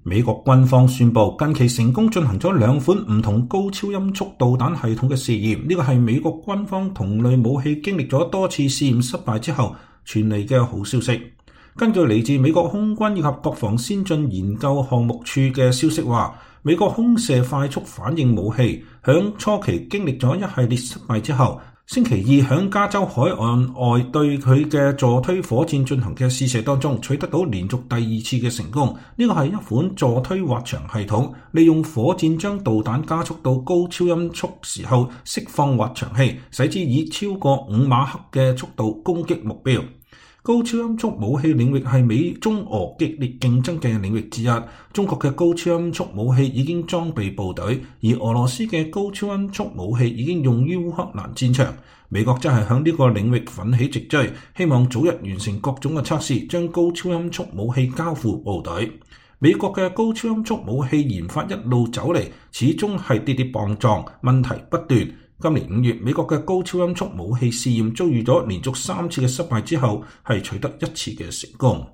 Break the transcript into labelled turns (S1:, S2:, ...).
S1: 美國軍方宣布近期成功進行咗兩款唔同高超音速導彈系統嘅試驗，呢個係美國軍方同類武器經歷咗多次試驗失敗之後傳嚟嘅好消息。根據嚟自美國空軍以及國防先進研究項目處嘅消息話，美國空射快速反應武器響初期經歷咗一系列失敗之後，星期二響加州海岸外對佢嘅助推火箭進行嘅試射當中，取得到連續第二次嘅成功。呢個係一款助推滑翔系統，利用火箭將導彈加速到高超音速時候釋放滑翔器，使之以超過5馬赫嘅速度攻擊目標。高超音速武器領域係美中俄激烈競爭嘅領域之一。中國嘅高超音速武器已經裝備部隊，而俄羅斯嘅高超音速武器已經用於烏克蘭戰場。美國則係向呢個領域奮起直追，希望早日完成各種嘅測試，將高超音速武器交付部隊。美國嘅高超音速武器研發一路走嚟，始終係跌跌撞撞，問題不斷。今年5月，美國嘅高超音速武器試驗遭遇咗連續3次嘅失敗之後，係取得1次嘅成功。